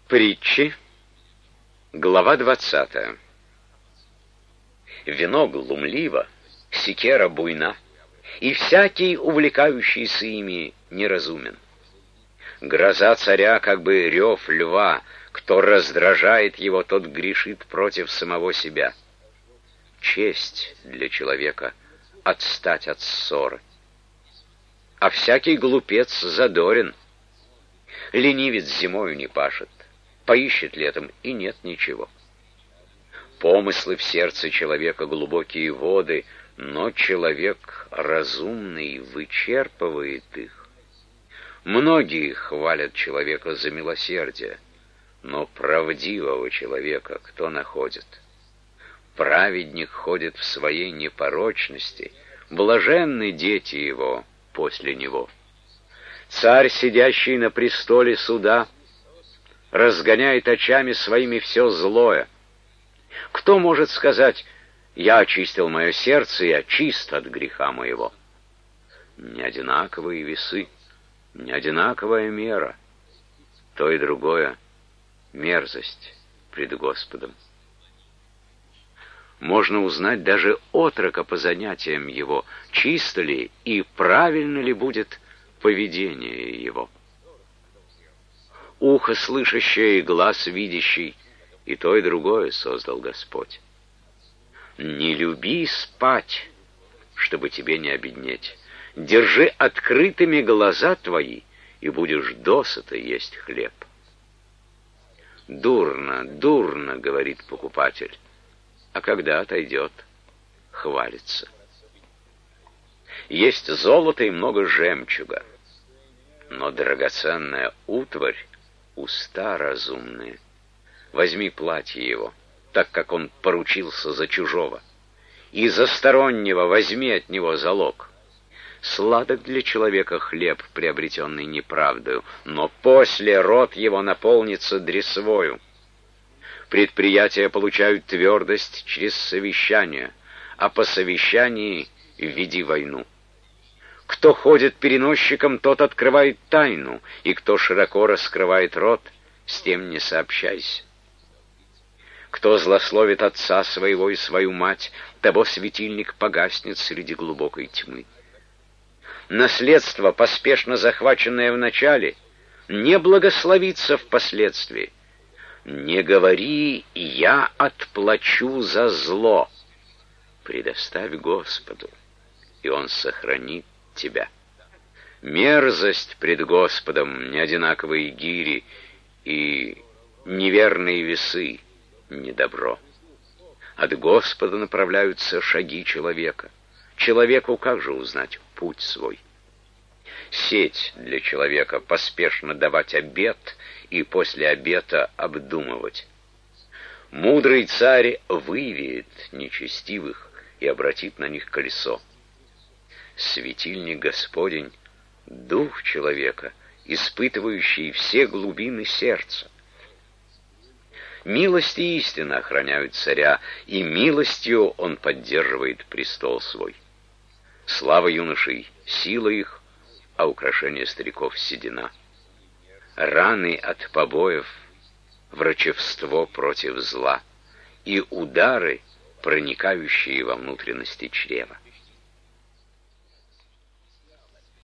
Притчи, глава 20. Вино глумливо, секера буйна, и всякий, увлекающийся ими, неразумен. Гроза царя, как бы рев льва, кто раздражает его, тот грешит против самого себя. Честь для человека — отстать от ссоры. А всякий глупец задорен. Ленивец зимою не пашет, поищет летом, и нет ничего. Помыслы в сердце человека — глубокие воды, но человек разумный вычерпывает их. Многие хвалят человека за милосердие, но правдивого человека кто находит? Праведник ходит в своей непорочности, блаженны дети его после него. Царь, сидящий на престоле суда, разгоняет очами своими все злое. Кто может сказать: «Я очистил мое сердце, я чист от греха моего»? Не одинаковые весы, не одинаковая мера. То и другое — мерзость пред Господом. Можно узнать даже отрока по занятиям его, чисто ли и правильно ли будет поведение его. Ухо слышащее и глаз видящий, и то и другое создал Господь. Не люби спать, чтобы тебе не обеднеть. Держи открытыми глаза твои, и будешь досыта есть хлеб. Дурно, дурно, говорит покупатель, а когда отойдет, хвалится. Есть золото и много жемчуга, но драгоценная утварь — уста разумные. Возьми платье его, так как он поручился за чужого, и за стороннего возьми от него залог. Сладок для человека хлеб, приобретенный неправдою, но после рот его наполнится дресвою. Предприятия получают твердость через совещание, а по совещании веди войну. Кто ходит переносчиком, тот открывает тайну, и кто широко раскрывает рот, с тем не сообщайся. Кто злословит отца своего и свою мать, того светильник погаснет среди глубокой тьмы. Наследство, поспешно захваченное вначале, не благословится впоследствии. Не говори: «Я отплачу за зло». Предоставь Господу, и Он сохранит тебя. Мерзость пред Господом — неодинаковые гири, и неверные весы — недобро. От Господа направляются шаги человека. Человеку как же узнать путь свой? Сеть для человека — поспешно давать обет и после обета обдумывать. Мудрый царь вывеет нечестивых и обратит на них колесо. Светильник Господень — дух человека, испытывающий все глубины сердца. Милость и истина охраняют царя, и милостью он поддерживает престол свой. Слава юношей — сила их, а украшение стариков — седина. Раны от побоев — врачевство против зла, и удары, проникающие во внутренности чрева.